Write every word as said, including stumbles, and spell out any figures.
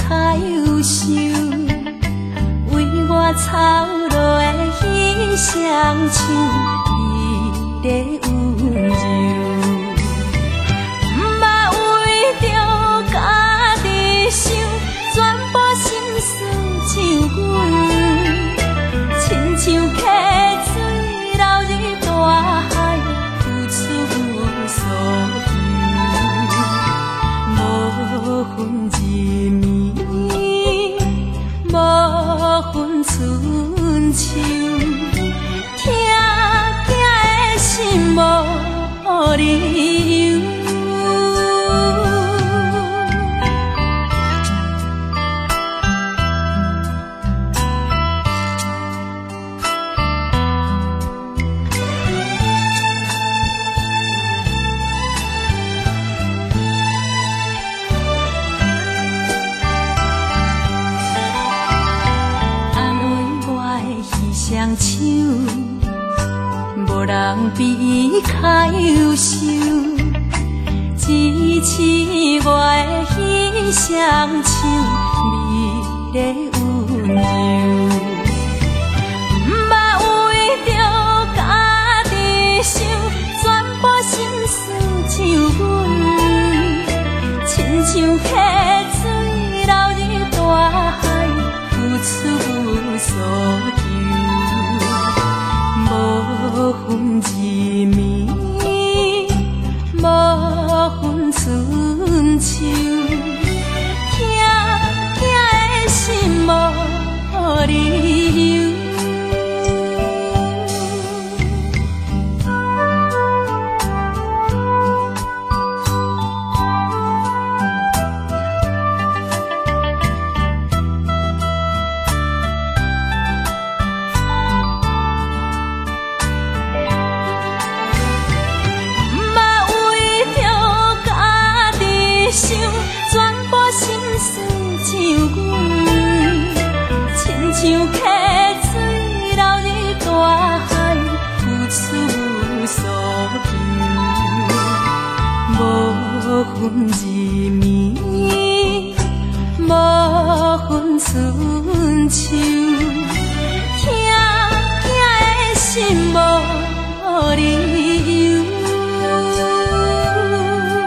较忧愁，为我操落的彼双手，你的温柔。毋捌为着家己想，全部心思像阮，亲像溪水流入大海，付出所求。无分日暝，无分春秋，疼囝的心无理由。双手，无人比较忧愁，支持我的彼双手，美丽温柔。毋捌为着家己想，全部心思像阮，亲像溪水流入大海，付出所求。无分日暝，无分春秋，疼囝的心无理由。全部心思像阮，亲像溪水流入大海，付出所求。无分日暝。